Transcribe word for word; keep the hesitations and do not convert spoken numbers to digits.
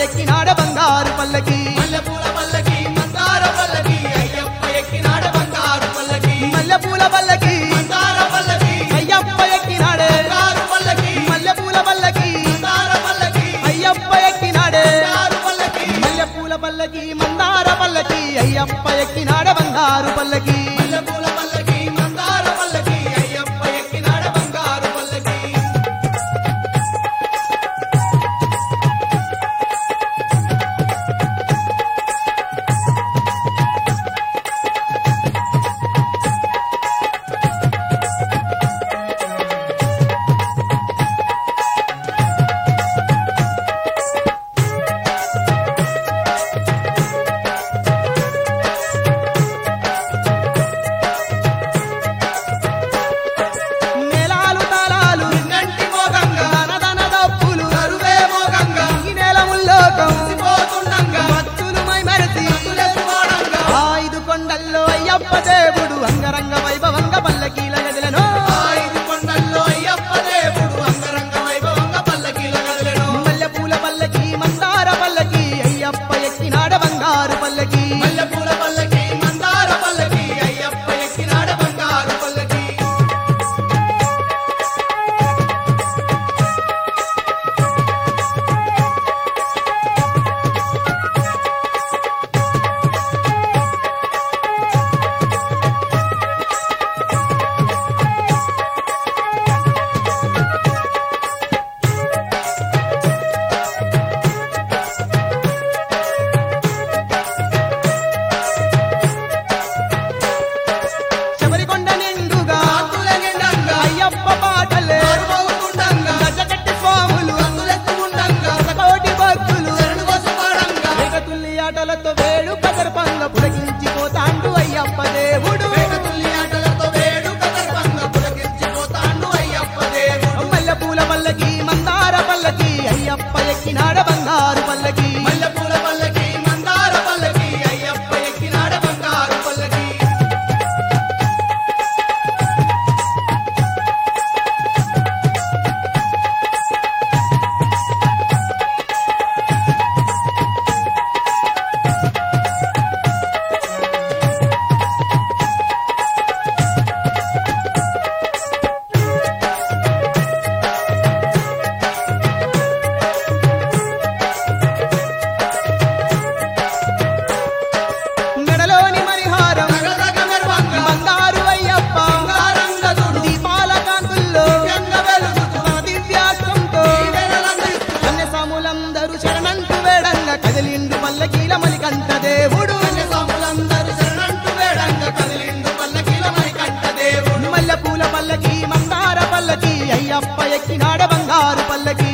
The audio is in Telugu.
ఎక్కినాడ బంగారు పల్లకి మల్లెపూల పల్లకి మందార పల్లకి అయ్యప్ప ఎక్కినాడ బంగారు పల్లకి మల్లెపూల పల్లకి మందార పల్లకి అయ్యప్ప ఎక్కినాడే బంగారు పల్లకి మల్లెపూల పల్లకి మందార పల్లకి అయ్యప్ప ఎక్కినాడే బంగారు పల్లకి మల్లెపూల పల్లకి మందార పల్లకి అయ్యప్ప ఎక్కినాడ బంగారు పల్లకి మల్లెపూల పల్లకి మందార పల్లకి అయ్యప్ప ఎక్కినాడ బంగారు పల్లకి మేళాలు తాళాలు నిన్నంటి మోగంగా దనదన దప్పులు కరువే మోగంగా ఈ నేల ముల్లోకం పోతుండంగా భక్తులు మై మరచి తులెత్తుకోడంగా ఐదు కొండల్లో అయ్యప్ప దేవుడు అంగరంగ వైభవంగా పల్లకీల గదిలను ఐదు కొండల్లో అయ్యప్ప దేవుడు అంగరంగ వైభవంగా పల్లకీల కదిలెను మల్లెపూల పల్లకి మందార పల్లకి అయ్యప్ప ఎక్కినాడ బంగారు పల్లకి మల్లెపూల పల్లకి మందార పల్లకి అయ్యప్ప ఎక్కినాడ బంగారు పల్లకి శబరికొండ నిండుగా కాంతుల నిండంగా అయ్యప్ప పాటలే మరుమవుతుండంగా గజగట్టి స్వాములు తులెత్తుకుండంగా కోటి భక్తులు శరణు వసుపాడంగా వేగతుల్లి ఆటలతో వేడు కదర్పంగ పులకించిపోతాండు అయ్యప్ప దేవుడు వేగతుల్లి ఆటలతో వేడు కదర్పంగా పులకించిపోతాండు అయ్యప్ప దేవుడు మల్లెపూల పల్లకి మందార పల్లకి అయ్యప్ప ఎక్కినాడ బంగారు పల్లకి మల్లెపూల పల్లకి మందార పల్లకి అయ్యప్ప ఎక్కినాడ బంగారు పల్లకి మెడలోని మణిహారం నగదగ మెరువంగా బంగారు అయ్యప్ప బంగారంగదుడు దీపాల కాంతుల్లో దివ్యంగ వెలుగుతూ తన దివ్యాస్త్రంతో దీవెనలందిస్తూ కన్యసాములందరూ శరణంటూ వేడంగా కదిలిండు పల్లకీల మలికంఠ దేవుడు కన్యసాములందరూ శరణంటూ వేడంగా కదిలిండు పల్లకీల మణికంఠ దేవుడు మల్లెపూల పల్లకి మందార పల్లకి అయ్యప్ప ఎక్కినాడ బంగారు పల్లకి